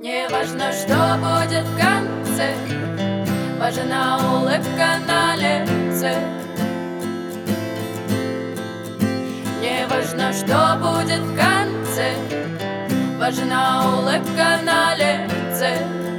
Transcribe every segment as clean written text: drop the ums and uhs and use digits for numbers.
Не важно, что будет в конце, важна улыбка на лице. Не важно, что будет в конце, важна улыбка на лице.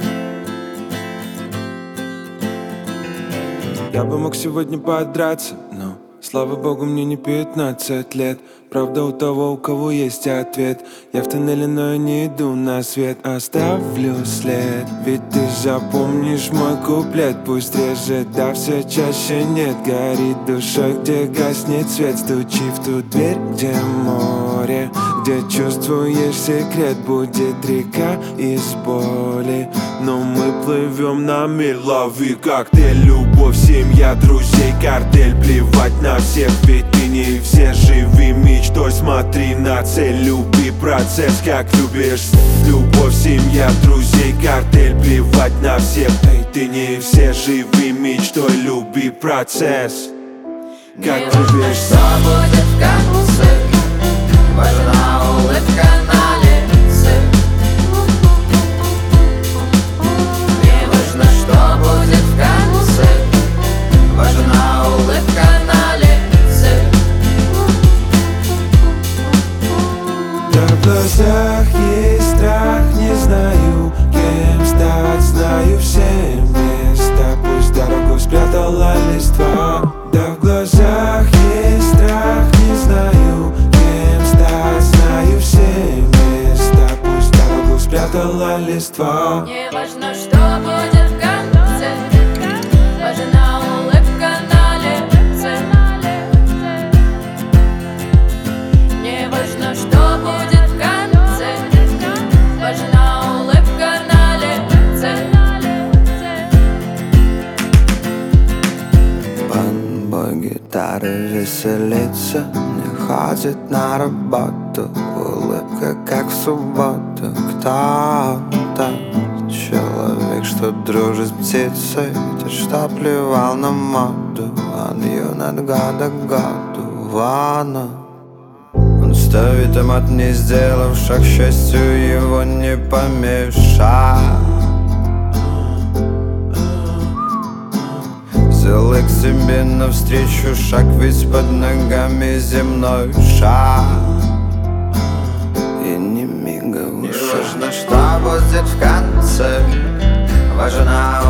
Я бы мог сегодня подраться, но, слава богу, мне не 15 лет. Правда, у того, у кого есть ответ. Я в тоннеле, но я не иду на свет. Оставлю след, ведь ты запомнишь мой куплет. Пусть реже, да все чаще нет. Горит душой, где гаснет свет. Стучи в ту дверь, где море, где чувствуешь секрет. Будет река из боли, но мы плывем на мир. Лови коктейль, любовь, семья, друзей, картель. Плевать на всех, ведь ты не все. Живи мечтой, смотри на цель, люби процесс, как любишь. Любовь, семья, друзей, картель. Плевать на всех, эй, ты не все. Живи мечтой, люби процесс, как любишь. Что будет в конце, важна улыбка на лице. Не важно, что будет в конце, важна улыбка на лице. Да в глазах есть страх, не знаю, кем стать. Знаю все места, пусть дорогу спрятала листва. Да в глазах есть страх, не знаю, кем стать. Знаю все места, пусть дорогу спрятала листва. Не важно, что будет в конце, важна улыбка на лице. Не важно, что будет в конце, важна улыбка на лице. Бой гитары веселится, не ходит на работу. Улыбка, как в субботу. Кто-то, человек, что дружит с птицей, ветер, что плевал на моду. Он юн от года к году. Ванна, он ставит томат, не сделав шаг, к счастью его не помешать. Сделай к себе навстречу шаг, ведь под ногами земной шар. И не мигай в ушах. Не важно, что будет в конце, важна